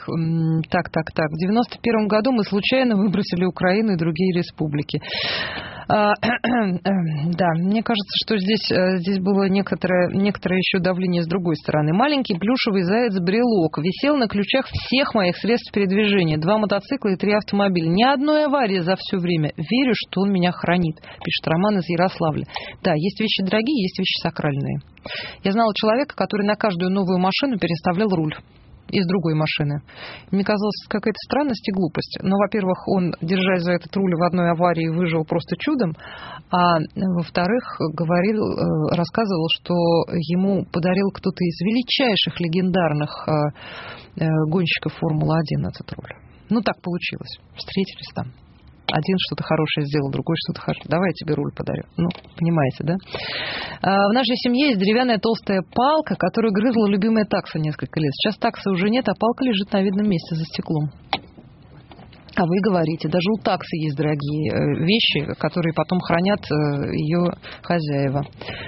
91 году мы случайно выбросили Украину и другие республики. Да, мне кажется, что здесь было некоторое еще давление с другой стороны. Маленький плюшевый заяц-брелок висел на ключах всех моих средств передвижения. 2 мотоцикла и 3 автомобиля. Ни одной аварии за все время. Верю, что он меня хранит, пишет Роман из Ярославля. Да, есть вещи дорогие, есть вещи сакральные. Я знала человека, который на каждую новую машину переставлял руль из другой машины. Мне казалось, какая-то странность и глупость. Но, во-первых, он, держась за этот руль в одной аварии, выжил просто чудом, а во-вторых, рассказывал, что ему подарил кто-то из величайших легендарных гонщиков Формулы-1 этот руль. Так получилось. Встретились там. Один что-то хорошее сделал, другой что-то хорошее. Давай я тебе руль подарю. Понимаете, да? В нашей семье есть деревянная толстая палка, которую грызла любимая такса несколько лет. Сейчас таксы уже нет, а палка лежит на видном месте за стеклом. А вы говорите, даже у таксы есть дорогие вещи, которые потом хранят ее хозяева.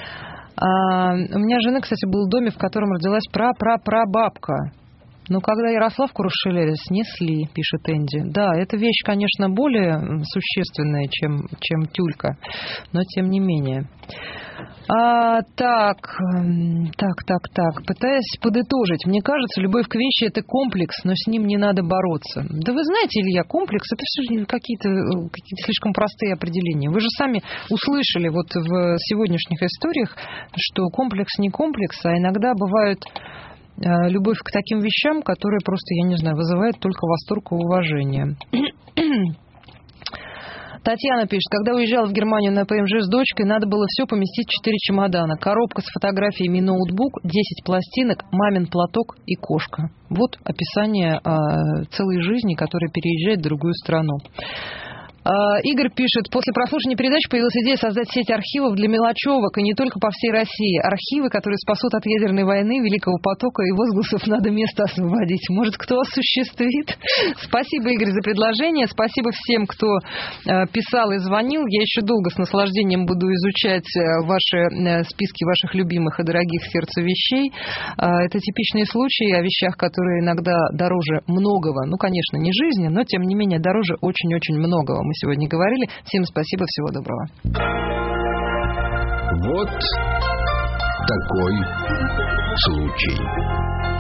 У меня жена, кстати, был в доме, в котором родилась прабабка. Но когда Ярославку расширяли, снесли, пишет Энди. Да, эта вещь, конечно, более существенная, чем тюлька, но тем не менее. Пытаясь подытожить, мне кажется, любовь к вещи – это комплекс, но с ним не надо бороться. Да вы знаете, Илья, комплекс – это все какие-то слишком простые определения. Вы же сами услышали вот в сегодняшних историях, что комплекс не комплекс, а иногда бывают любовь к таким вещам, которые просто, я не знаю, вызывают только восторг и уважение. Татьяна пишет, когда уезжала в Германию на ПМЖ с дочкой, надо было все поместить в 4 чемодана. Коробка с фотографиями, ноутбук, 10 пластинок, мамин платок и кошка. Вот описание целой жизни, которая переезжает в другую страну. Игорь пишет, после прослушивания передач появилась идея создать сеть архивов для мелочевок, и не только по всей России. Архивы, которые спасут от ядерной войны, Великого потока и возгласов «надо место освободить». Может, кто осуществит? Спасибо, Игорь, за предложение. Спасибо всем, кто писал и звонил. Я еще долго с наслаждением буду изучать ваши списки ваших любимых и дорогих сердцу вещей. Это типичные случаи о вещах, которые иногда дороже многого. Конечно, не жизни, но, тем не менее, дороже очень-очень многого. Мы сегодня говорили. Всем спасибо, всего доброго. Вот такой случай.